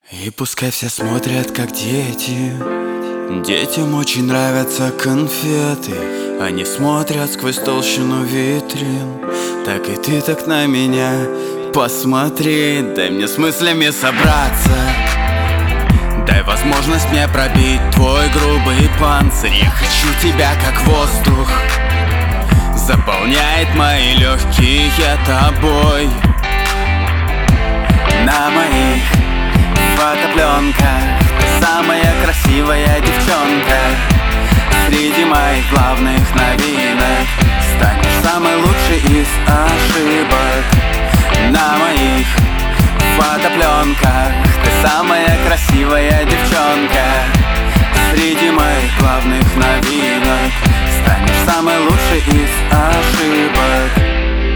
И пускай все смотрят, как дети. Детям очень нравятся конфеты. Они смотрят сквозь толщину витрин. Так и ты так на меня посмотри. Дай мне с мыслями собраться. Дай возможность мне пробить твой грубый панцирь. Я хочу тебя как воздух. Заполняет мои легкие тобой. На моих фотопленках ты самая красивая девчонка. Среди моих главных новинок станешь самой лучшей из ошибок. На моих фотопленках ты самая красивая девчонка. Среди моих главных новинок станешь самой лучшей из ошибок.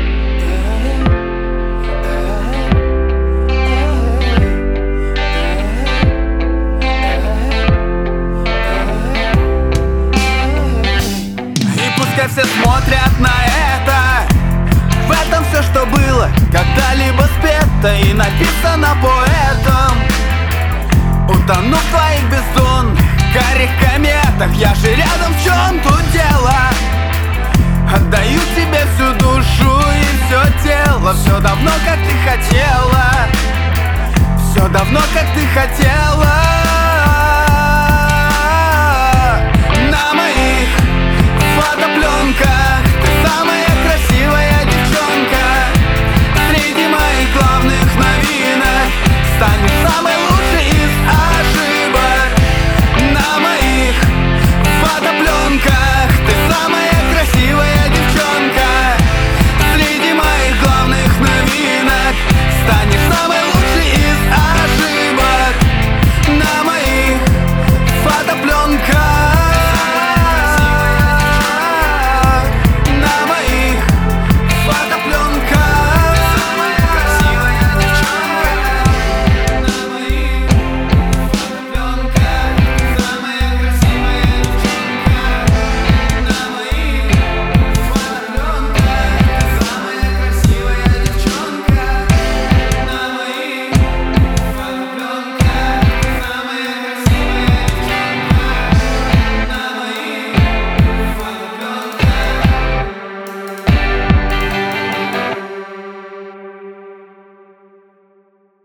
Пускай все смотрят на это. В этом все, что было когда-либо спето и написано поэтом. Утону в твоих бездонных карих кометах. Я же рядом, в чем тут дело? Отдаю тебе всю душу и все тело. Все давно, как ты хотела. Все давно, как ты хотела.